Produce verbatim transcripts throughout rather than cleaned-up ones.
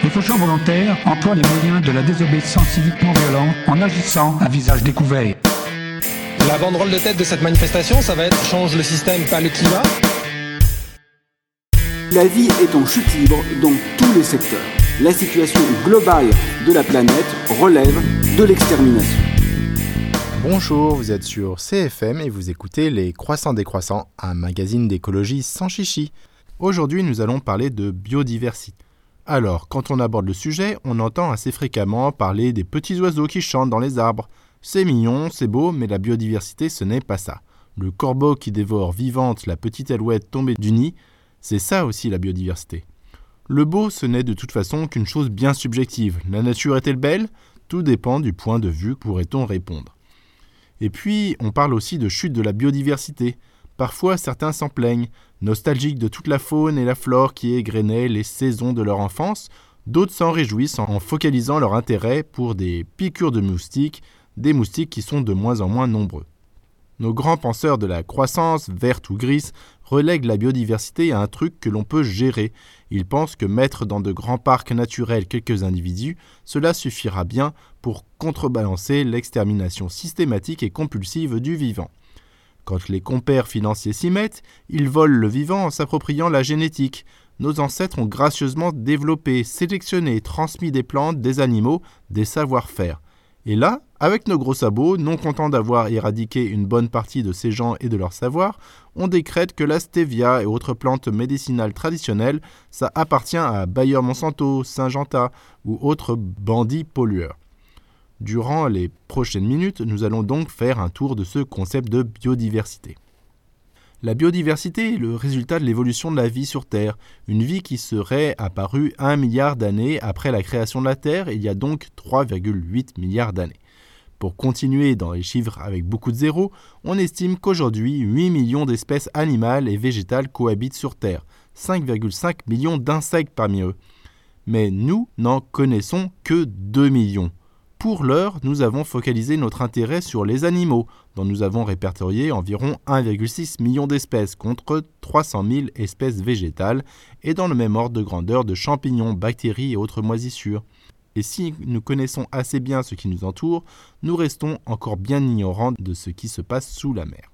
Les faucheurs volontaires emploient les moyens de la désobéissance civiquement violente en agissant à visage découvert. La banderole de tête de cette manifestation, ça va être « Change le système, pas le climat ». La vie est en chute libre dans tous les secteurs. La situation globale de la planète relève de l'extermination. Bonjour, vous êtes sur C F M et vous écoutez Les Croissants Décroissants, un magazine d'écologie sans chichi. Aujourd'hui, nous allons parler de biodiversité. Alors, quand on aborde le sujet, on entend assez fréquemment parler des petits oiseaux qui chantent dans les arbres. C'est mignon, c'est beau, mais la biodiversité, ce n'est pas ça. Le corbeau qui dévore vivante la petite alouette tombée du nid, c'est ça aussi la biodiversité. Le beau, ce n'est de toute façon qu'une chose bien subjective. La nature est-elle belle ? Tout dépend du point de vue, pourrait-on répondre. Et puis, on parle aussi de chute de la biodiversité. Parfois, certains s'en plaignent, nostalgiques de toute la faune et la flore qui égrenaient les saisons de leur enfance. D'autres s'en réjouissent en focalisant leur intérêt pour des piqûres de moustiques, des moustiques qui sont de moins en moins nombreux. Nos grands penseurs de la croissance, verte ou grise, relèguent la biodiversité à un truc que l'on peut gérer. Ils pensent que mettre dans de grands parcs naturels quelques individus, cela suffira bien pour contrebalancer l'extermination systématique et compulsive du vivant. Quand les compères financiers s'y mettent, ils volent le vivant en s'appropriant la génétique. Nos ancêtres ont gracieusement développé, sélectionné et transmis des plantes, des animaux, des savoir-faire. Et là, avec nos gros sabots, non contents d'avoir éradiqué une bonne partie de ces gens et de leur savoir, on décrète que la stevia et autres plantes médicinales traditionnelles, ça appartient à Bayer Monsanto, Syngenta ou autres bandits pollueurs. Durant les prochaines minutes, nous allons donc faire un tour de ce concept de biodiversité. La biodiversité est le résultat de l'évolution de la vie sur Terre, une vie qui serait apparue un milliard d'années après la création de la Terre, il y a donc trois virgule huit milliards d'années. Pour continuer dans les chiffres avec beaucoup de zéros, on estime qu'aujourd'hui, huit millions d'espèces animales et végétales cohabitent sur Terre, cinq virgule cinq millions d'insectes parmi eux. Mais nous n'en connaissons que deux millions. Pour l'heure, nous avons focalisé notre intérêt sur les animaux, dont nous avons répertorié environ un virgule six million d'espèces contre trois cent mille espèces végétales et dans le même ordre de grandeur de champignons, bactéries et autres moisissures. Et si nous connaissons assez bien ce qui nous entoure, nous restons encore bien ignorants de ce qui se passe sous la mer.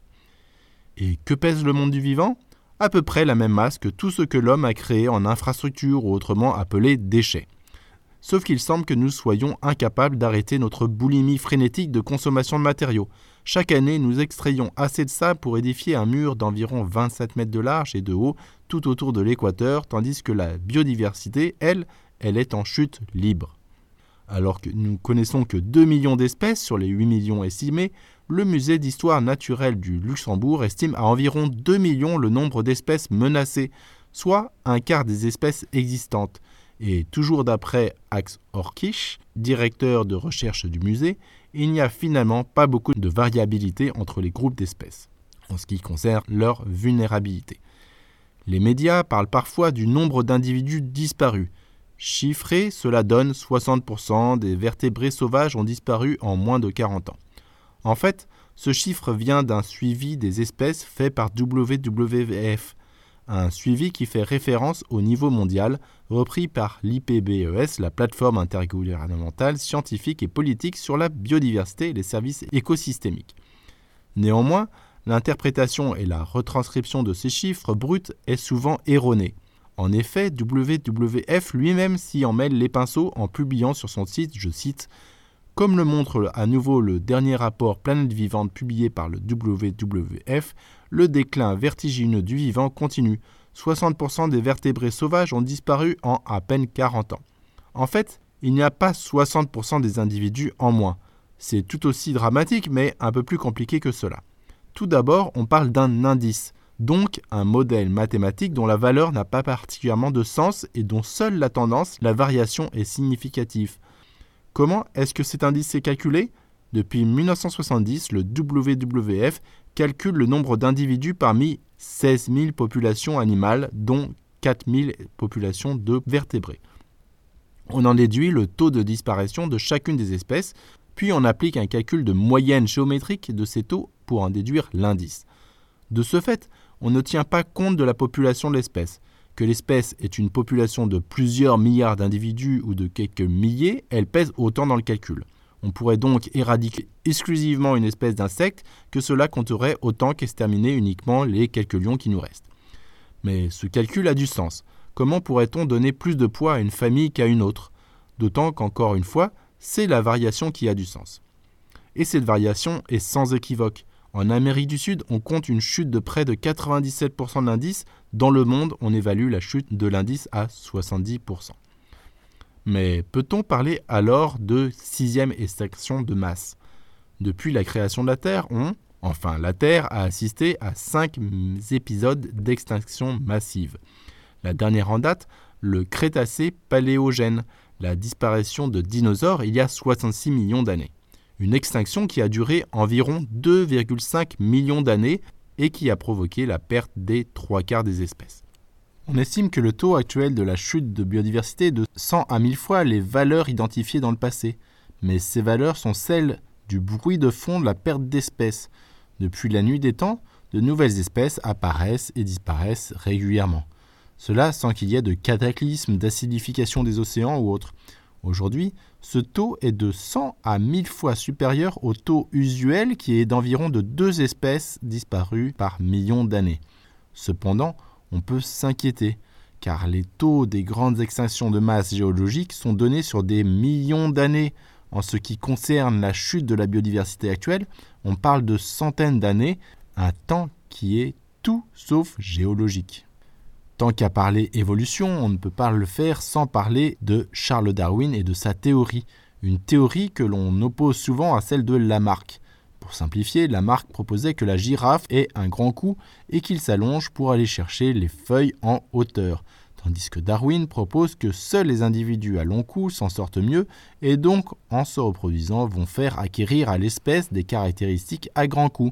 Et que pèse le monde du vivant ? À peu près la même masse que tout ce que l'homme a créé en infrastructure ou autrement appelé déchets. Sauf qu'il semble que nous soyons incapables d'arrêter notre boulimie frénétique de consommation de matériaux. Chaque année, nous extrayons assez de sable pour édifier un mur d'environ vingt-sept mètres de large et de haut tout autour de l'équateur, tandis que la biodiversité, elle, elle est en chute libre. Alors que nous connaissons que deux millions d'espèces sur les huit millions estimés, le musée d'histoire naturelle du Luxembourg estime à environ deux millions le nombre d'espèces menacées, soit un quart des espèces existantes. Et toujours d'après Ax Orkish, directeur de recherche du musée, il n'y a finalement pas beaucoup de variabilité entre les groupes d'espèces, en ce qui concerne leur vulnérabilité. Les médias parlent parfois du nombre d'individus disparus. Chiffré, cela donne soixante pour cent des vertébrés sauvages ont disparu en moins de quarante ans. En fait, ce chiffre vient d'un suivi des espèces fait par W W F, un suivi qui fait référence au niveau mondial, repris par l'I P B E S, la plateforme intergouvernementale scientifique et politique sur la biodiversité et les services écosystémiques. Néanmoins, l'interprétation et la retranscription de ces chiffres bruts est souvent erronée. En effet, W W F lui-même s'y emmêle les pinceaux en publiant sur son site, je cite, « Comme le montre à nouveau le dernier rapport Planète Vivante publié par le W W F, le déclin vertigineux du vivant continue. soixante pour cent des vertébrés sauvages ont disparu en à peine quarante ans. En fait, il n'y a pas soixante pour cent des individus en moins. C'est tout aussi dramatique, mais un peu plus compliqué que cela. Tout d'abord, on parle d'un indice, donc un modèle mathématique dont la valeur n'a pas particulièrement de sens et dont seule la tendance, la variation est significative. Comment est-ce que cet indice est calculé ? Depuis dix-neuf cent soixante-dix, le W W F calcule le nombre d'individus parmi seize mille populations animales, dont quatre mille populations de vertébrés. On en déduit le taux de disparition de chacune des espèces, puis on applique un calcul de moyenne géométrique de ces taux pour en déduire l'indice. De ce fait, on ne tient pas compte de la population de l'espèce. que l'espèce est une population de plusieurs milliards d'individus ou de quelques milliers, elle pèse autant dans le calcul. On pourrait donc éradiquer exclusivement une espèce d'insecte, que cela compterait autant qu'exterminer uniquement les quelques lions qui nous restent. Mais ce calcul a du sens. Comment pourrait-on donner plus de poids à une famille qu'à une autre ? D'autant qu'encore une fois, c'est la variation qui a du sens. Et cette variation est sans équivoque. En Amérique du Sud, on compte une chute de près de quatre-vingt-dix-sept pour cent de l'indice. Dans le monde, on évalue la chute de l'indice à soixante-dix pour cent. Mais peut-on parler alors de sixième extinction de masse ? Depuis la création de la Terre, on, enfin la Terre, a assisté à cinq épisodes d'extinction massive. La dernière en date, le Crétacé paléogène, la disparition de dinosaures il y a soixante-six millions d'années. Une extinction qui a duré environ deux virgule cinq millions d'années et qui a provoqué la perte des trois quarts des espèces. On estime que le taux actuel de la chute de biodiversité est de cent à mille fois les valeurs identifiées dans le passé. Mais ces valeurs sont celles du bruit de fond de la perte d'espèces. Depuis la nuit des temps, de nouvelles espèces apparaissent et disparaissent régulièrement. Cela sans qu'il y ait de cataclysme, d'acidification des océans ou autre. Aujourd'hui, ce taux est de cent à mille fois supérieur au taux usuel qui est d'environ de deux espèces disparues par millions d'années. Cependant, on peut s'inquiéter, car les taux des grandes extinctions de masse géologiques sont donnés sur des millions d'années. En ce qui concerne la chute de la biodiversité actuelle, on parle de centaines d'années, un temps qui est tout sauf géologique. Tant qu'à parler évolution, on ne peut pas le faire sans parler de Charles Darwin et de sa théorie, une théorie que l'on oppose souvent à celle de Lamarck. Pour simplifier, Lamarck proposait que la girafe ait un grand cou et qu'il s'allonge pour aller chercher les feuilles en hauteur, tandis que Darwin propose que seuls les individus à long cou s'en sortent mieux et donc, en se reproduisant, vont faire acquérir à l'espèce des caractéristiques à grand cou.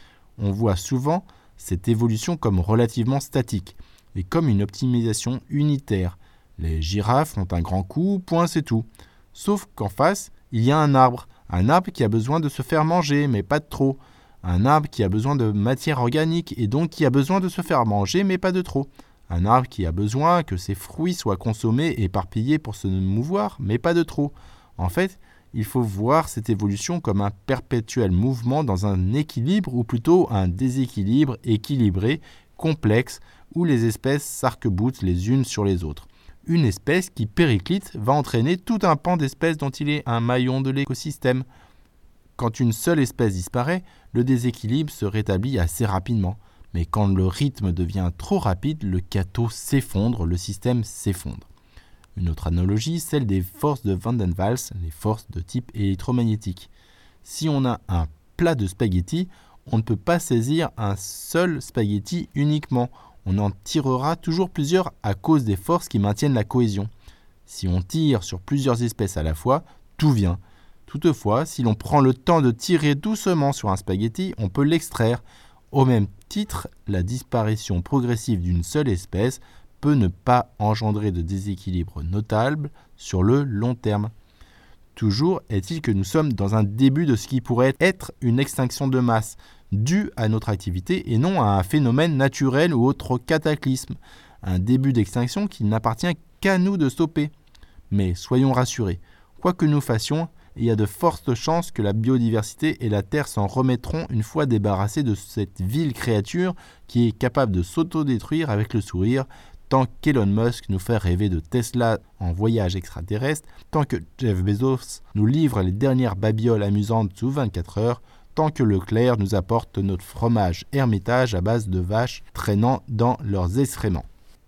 On voit souvent cette évolution comme relativement statique et comme une optimisation unitaire. Les girafes ont un grand cou, point c'est tout. Sauf qu'en face, il y a un arbre. Un arbre qui a besoin de se faire manger, mais pas de trop. Un arbre qui a besoin de matière organique et donc qui a besoin de se faire manger, mais pas de trop. Un arbre qui a besoin que ses fruits soient consommés et éparpillés pour se mouvoir, mais pas de trop. En fait, il faut voir cette évolution comme un perpétuel mouvement dans un équilibre ou plutôt un déséquilibre équilibré, complexe, où les espèces s'arc-boutent les unes sur les autres. Une espèce qui périclite va entraîner tout un pan d'espèces dont il est un maillon de l'écosystème. Quand une seule espèce disparaît, le déséquilibre se rétablit assez rapidement. Mais quand le rythme devient trop rapide, le gâteau s'effondre, le système s'effondre. Une autre analogie, celle des forces de Van den Waals, les forces de type électromagnétique. Si on a un plat de spaghettis, on ne peut pas saisir un seul spaghetti uniquement. On en tirera toujours plusieurs à cause des forces qui maintiennent la cohésion. Si on tire sur plusieurs espèces à la fois, tout vient. Toutefois, si l'on prend le temps de tirer doucement sur un spaghetti, on peut l'extraire. Au même titre, la disparition progressive d'une seule espèce peut ne pas engendrer de déséquilibre notable sur le long terme. Toujours est-il que nous sommes dans un début de ce qui pourrait être une extinction de masse, due à notre activité et non à un phénomène naturel ou autre cataclysme. Un début d'extinction qui n'appartient qu'à nous de stopper. Mais soyons rassurés, quoi que nous fassions, il y a de fortes chances que la biodiversité et la Terre s'en remettront une fois débarrassées de cette vile créature qui est capable de s'autodétruire avec le sourire, tant qu'Elon Musk nous fait rêver de Tesla en voyage extraterrestre, tant que Jeff Bezos nous livre les dernières babioles amusantes sous vingt-quatre heures, tant que Leclerc nous apporte notre fromage Hermitage à base de vaches traînant dans leurs excréments.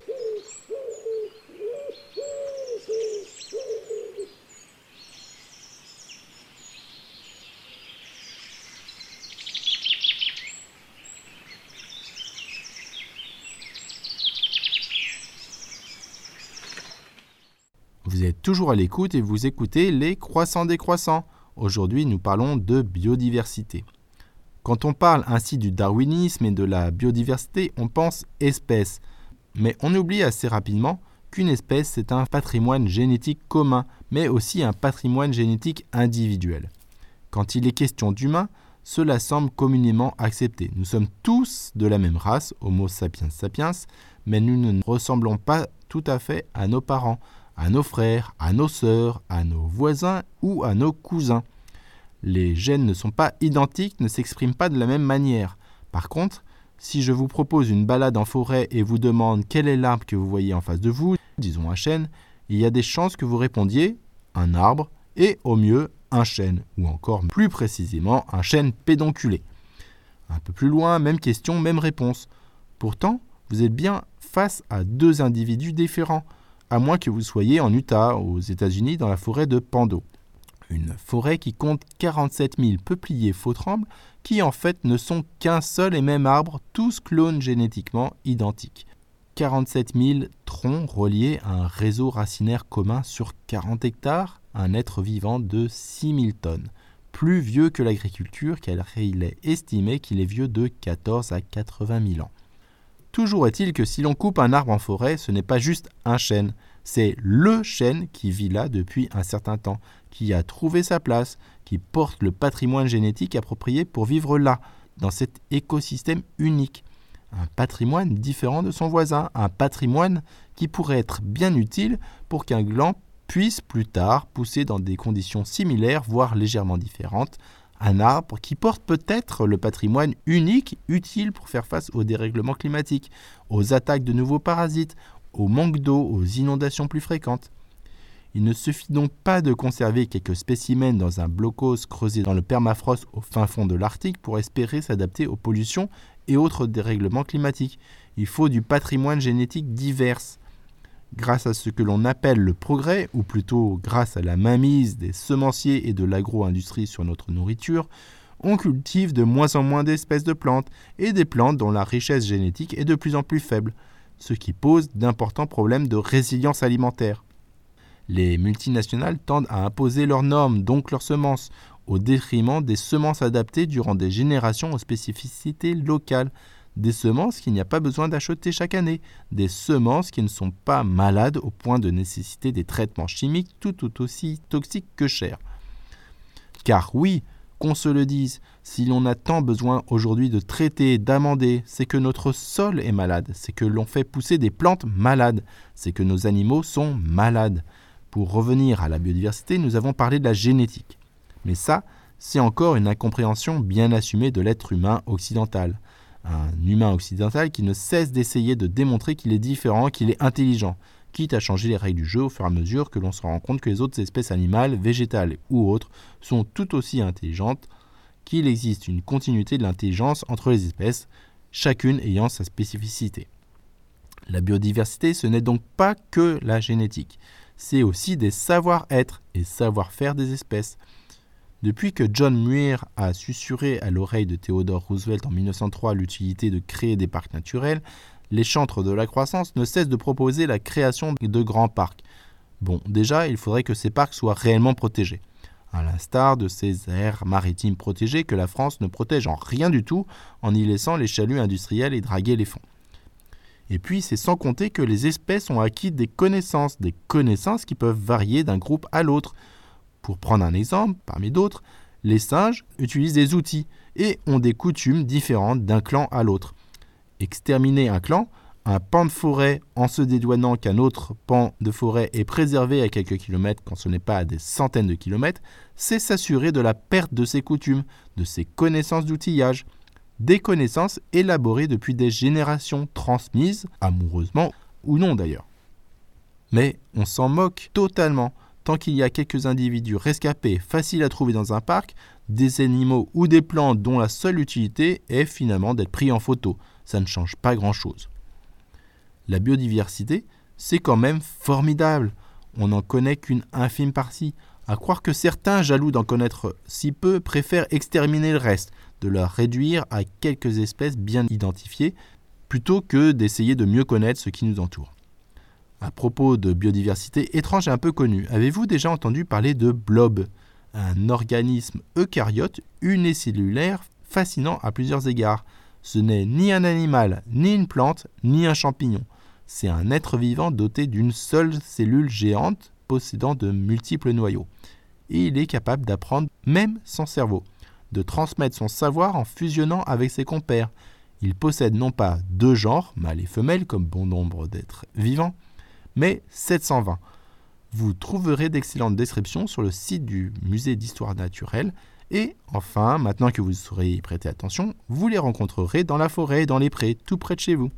Vous êtes toujours à l'écoute et vous écoutez Les Croissants décroissants. Aujourd'hui, nous parlons de biodiversité. Quand on parle ainsi du darwinisme et de la biodiversité, on pense espèce. Mais on oublie assez rapidement qu'une espèce, c'est un patrimoine génétique commun, mais aussi un patrimoine génétique individuel. Quand il est question d'humains, cela semble communément accepté. Nous sommes tous de la même race, Homo sapiens sapiens, mais nous ne ressemblons pas tout à fait à nos parents, à nos frères, à nos sœurs, à nos voisins ou à nos cousins. Les gènes ne sont pas identiques, ne s'expriment pas de la même manière. Par contre, si je vous propose une balade en forêt et vous demande quel est l'arbre que vous voyez en face de vous, disons un chêne, il y a des chances que vous répondiez un arbre et au mieux un chêne, ou encore plus précisément un chêne pédonculé. Un peu plus loin, même question, même réponse. Pourtant, vous êtes bien face à deux individus différents, à moins que vous soyez en Utah, aux États-Unis, dans la forêt de Pando. Une forêt qui compte quarante-sept mille peupliers faux-trembles, qui en fait ne sont qu'un seul et même arbre, tous clones génétiquement identiques. quarante-sept mille troncs reliés à un réseau racinaire commun sur quarante hectares, un être vivant de six mille tonnes, plus vieux que l'agriculture car il est estimé qu'il est vieux de quatorze à quatre-vingt mille ans. Toujours est-il que si l'on coupe un arbre en forêt, ce n'est pas juste un chêne, c'est le chêne qui vit là depuis un certain temps, qui a trouvé sa place, qui porte le patrimoine génétique approprié pour vivre là, dans cet écosystème unique. Un patrimoine différent de son voisin, un patrimoine qui pourrait être bien utile pour qu'un gland puisse plus tard pousser dans des conditions similaires, voire légèrement différentes, un arbre qui porte peut-être le patrimoine unique utile pour faire face aux dérèglements climatiques, aux attaques de nouveaux parasites, au manque d'eau, aux inondations plus fréquentes. Il ne suffit donc pas de conserver quelques spécimens dans un blocos creusé dans le permafrost au fin fond de l'Arctique pour espérer s'adapter aux pollutions et autres dérèglements climatiques. Il faut du patrimoine génétique divers. Grâce à ce que l'on appelle le progrès, ou plutôt grâce à la mainmise des semenciers et de l'agro-industrie sur notre nourriture, on cultive de moins en moins d'espèces de plantes et des plantes dont la richesse génétique est de plus en plus faible, ce qui pose d'importants problèmes de résilience alimentaire. Les multinationales tendent à imposer leurs normes, donc leurs semences, au détriment des semences adaptées durant des générations aux spécificités locales, des semences qu'il n'y a pas besoin d'acheter chaque année, des semences qui ne sont pas malades au point de nécessiter des traitements chimiques tout, tout aussi toxiques que chers. Car oui, qu'on se le dise, si l'on a tant besoin aujourd'hui de traiter, d'amender, c'est que notre sol est malade, c'est que l'on fait pousser des plantes malades, c'est que nos animaux sont malades. Pour revenir à la biodiversité, nous avons parlé de la génétique. Mais ça, c'est encore une incompréhension bien assumée de l'être humain occidental. Un humain occidental qui ne cesse d'essayer de démontrer qu'il est différent, qu'il est intelligent, quitte à changer les règles du jeu au fur et à mesure que l'on se rend compte que les autres espèces animales, végétales ou autres, sont tout aussi intelligentes, qu'il existe une continuité de l'intelligence entre les espèces, chacune ayant sa spécificité. La biodiversité, ce n'est donc pas que la génétique, c'est aussi des savoir-être et savoir-faire des espèces. Depuis que John Muir a susurré à l'oreille de Theodore Roosevelt en mille neuf cent trois l'utilité de créer des parcs naturels, les chantres de la croissance ne cessent de proposer la création de grands parcs. Bon, déjà, il faudrait que ces parcs soient réellement protégés, à l'instar de ces aires maritimes protégées que la France ne protège en rien du tout en y laissant les chaluts industriels y draguer les fonds. Et puis, c'est sans compter que les espèces ont acquis des connaissances, des connaissances qui peuvent varier d'un groupe à l'autre. Pour prendre un exemple, parmi d'autres, les singes utilisent des outils et ont des coutumes différentes d'un clan à l'autre. Exterminer un clan, un pan de forêt en se dédouanant qu'un autre pan de forêt est préservé à quelques kilomètres quand ce n'est pas à des centaines de kilomètres, c'est s'assurer de la perte de ses coutumes, de ses connaissances d'outillage, des connaissances élaborées depuis des générations, transmises, amoureusement ou non d'ailleurs. Mais on s'en moque totalement. Tant qu'il y a quelques individus rescapés, faciles à trouver dans un parc, des animaux ou des plantes dont la seule utilité est finalement d'être pris en photo. Ça ne change pas grand-chose. La biodiversité, c'est quand même formidable. On n'en connaît qu'une infime partie. À croire que certains, jaloux d'en connaître si peu, préfèrent exterminer le reste, de la réduire à quelques espèces bien identifiées, plutôt que d'essayer de mieux connaître ce qui nous entoure. À propos de biodiversité étrange et un peu connue, avez-vous déjà entendu parler de blob, un organisme eucaryote unicellulaire fascinant à plusieurs égards? Ce n'est ni un animal, ni une plante, ni un champignon. C'est un être vivant doté d'une seule cellule géante possédant de multiples noyaux. Et il est capable d'apprendre même sans cerveau. de transmettre son savoir en fusionnant avec ses compères. Il possède non pas deux genres, mâles et femelles, comme bon nombre d'êtres vivants, mais sept cent vingt. Vous trouverez d'excellentes descriptions sur le site du Musée d'histoire naturelle. Et enfin, maintenant que vous saurez y prêter attention, vous les rencontrerez dans la forêt et dans les prés, tout près de chez vous.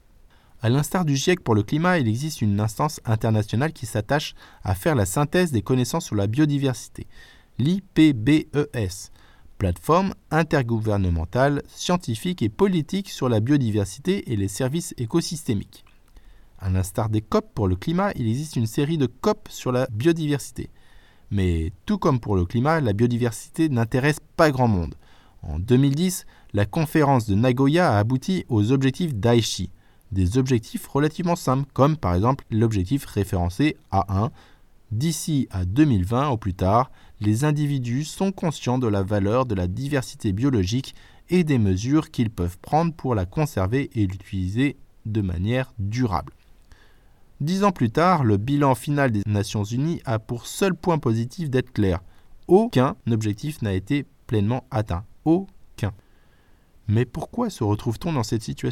À l'instar du GIEC pour le climat, il existe une instance internationale qui s'attache à faire la synthèse des connaissances sur la biodiversité, l'I P B E S, plateforme intergouvernementale, scientifique et politique sur la biodiversité et les services écosystémiques. À l'instar des COP pour le climat, il existe une série de COP sur la biodiversité. Mais tout comme pour le climat, la biodiversité n'intéresse pas grand monde. En deux mille dix, la conférence de Nagoya a abouti aux objectifs d'Aichi, des objectifs relativement simples, comme par exemple l'objectif référencé A un. D'ici à deux mille vingt au plus tard, les individus sont conscients de la valeur de la diversité biologique et des mesures qu'ils peuvent prendre pour la conserver et l'utiliser de manière durable. Dix ans plus tard, le bilan final des Nations Unies a pour seul point positif d'être clair. Aucun objectif n'a été pleinement atteint. Aucun. Mais pourquoi se retrouve-t-on dans cette situation ?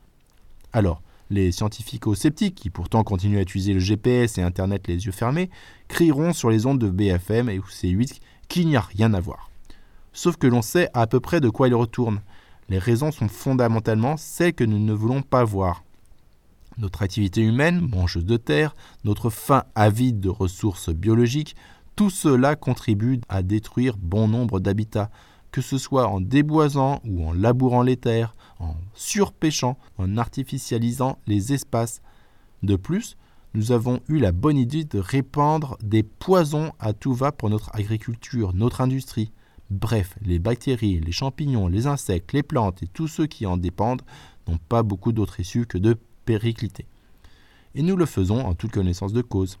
Alors, les scientifico-sceptiques, qui pourtant continuent à utiliser le G P S et Internet les yeux fermés, crieront sur les ondes de B F M et C huit qu'il n'y a rien à voir. Sauf que l'on sait à peu près de quoi ils retournent. Les raisons sont fondamentalement celles que nous ne voulons pas voir. Notre activité humaine, mangeuse de terre, notre faim avide de ressources biologiques, tout cela contribue à détruire bon nombre d'habitats, que ce soit en déboisant ou en labourant les terres, en surpêchant, en artificialisant les espaces. De plus, nous avons eu la bonne idée de répandre des poisons à tout va pour notre agriculture, notre industrie. Bref, les bactéries, les champignons, les insectes, les plantes et tous ceux qui en dépendent n'ont pas beaucoup d'autre issue que de péricliter. Et nous le faisons en toute connaissance de cause.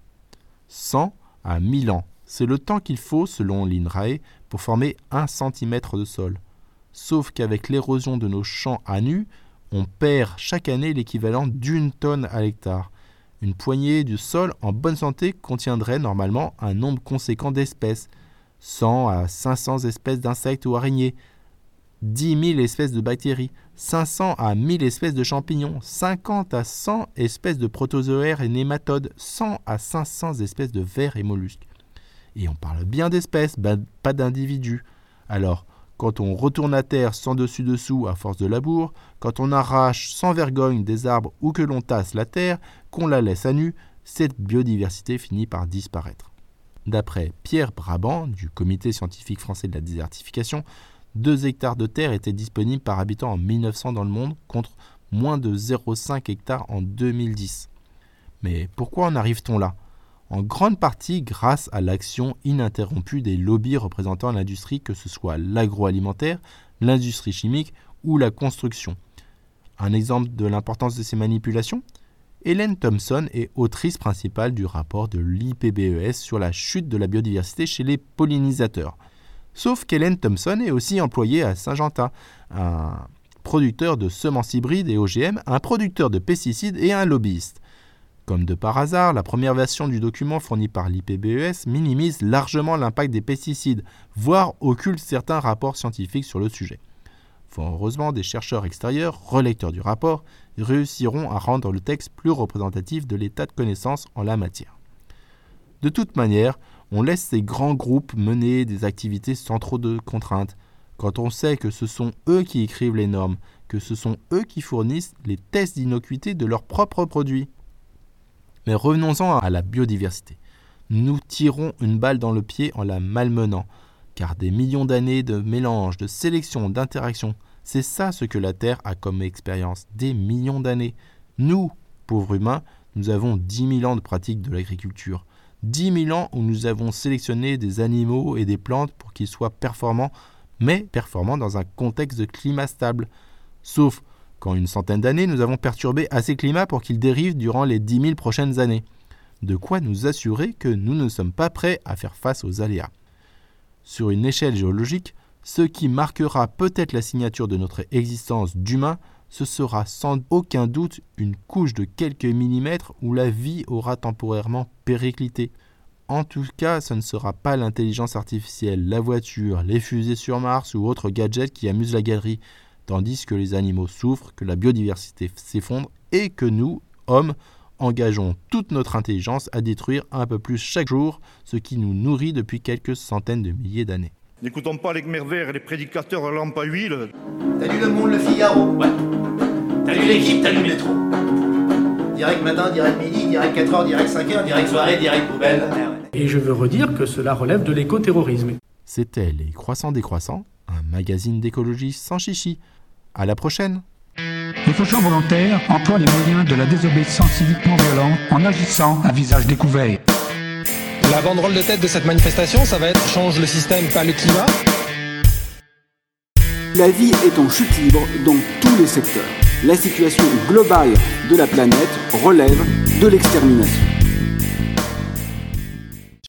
cent à mille ans, c'est le temps qu'il faut, selon l'INRAE, pour former un centimètre de sol. Sauf qu'avec l'érosion de nos champs à nu, on perd chaque année l'équivalent d'une tonne à l'hectare. Une poignée de sol en bonne santé contiendrait normalement un nombre conséquent d'espèces, cent à cinq cents espèces d'insectes ou araignées, dix mille espèces de bactéries, cinq cents à mille espèces de champignons, cinquante à cent espèces de protozoaires et nématodes, cent à cinq cents espèces de vers et mollusques. Et on parle bien d'espèces, bah, pas d'individus. Alors, quand on retourne à terre sans dessus-dessous à force de labour, quand on arrache sans vergogne des arbres ou que l'on tasse la terre, qu'on la laisse à nu, cette biodiversité finit par disparaître. D'après Pierre Brabant, du Comité scientifique français de la désertification, deux hectares de terre étaient disponibles par habitant en mille neuf cents dans le monde, contre moins de zéro virgule cinq hectares en deux mille dix. Mais pourquoi en arrive-t-on là ? En grande partie grâce à l'action ininterrompue des lobbies représentant l'industrie, que ce soit l'agroalimentaire, l'industrie chimique ou la construction. Un exemple de l'importance de ces manipulations ? Hélène Thompson est autrice principale du rapport de l'I P B E S sur la chute de la biodiversité chez les pollinisateurs. Sauf qu'Hélène Thompson est aussi employée à Syngenta, un producteur de semences hybrides et O G M, un producteur de pesticides et un lobbyiste. Comme de par hasard, la première version du document fourni par l'I P B E S minimise largement l'impact des pesticides, voire occulte certains rapports scientifiques sur le sujet. Fort heureusement, des chercheurs extérieurs, relecteurs du rapport, réussiront à rendre le texte plus représentatif de l'état de connaissance en la matière. De toute manière, on laisse ces grands groupes mener des activités sans trop de contraintes, quand on sait que ce sont eux qui écrivent les normes, que ce sont eux qui fournissent les tests d'innocuité de leurs propres produits. Mais revenons-en à la biodiversité. Nous tirons une balle dans le pied en la malmenant, car des millions d'années de mélange, de sélection, d'interaction, c'est ça ce que la Terre a comme expérience, des millions d'années. Nous, pauvres humains, nous avons dix mille ans de pratique de l'agriculture, dix mille ans où nous avons sélectionné des animaux et des plantes pour qu'ils soient performants, mais performants dans un contexte de climat stable. Sauf qu'en une centaine d'années, nous avons perturbé assez le climat pour qu'il dérive durant les dix mille prochaines années. De quoi nous assurer que nous ne sommes pas prêts à faire face aux aléas. Sur une échelle géologique, ce qui marquera peut-être la signature de notre existence d'humain, ce sera sans aucun doute une couche de quelques millimètres où la vie aura temporairement périclité. En tout cas, ce ne sera pas l'intelligence artificielle, la voiture, les fusées sur Mars ou autres gadgets qui amusent la galerie, tandis que les animaux souffrent, que la biodiversité s'effondre et que nous, hommes, engageons toute notre intelligence à détruire un peu plus chaque jour ce qui nous nourrit depuis quelques centaines de milliers d'années. N'écoutons pas les Khmer verts et les prédicateurs à lampe à huile. T'as lu Le Monde, Le Figaro? Ouais. T'as lu L'Équipe, t'as lu Métro. Direct matin, direct midi, direct quatre heures, direct cinq heures, direct soirée, direct poubelle. Et je veux redire que cela relève de l'écoterrorisme. C'était Les Croissants Décroissants, un magazine d'écologie sans chichi. À la prochaine! Les faucheurs volontaires emploient les moyens de la désobéissance civique non violente en agissant à visage découvert. La banderole de tête de cette manifestation, ça va être « Change le système, pas le climat ». La vie est en chute libre dans tous les secteurs. La situation globale de la planète relève de l'extermination.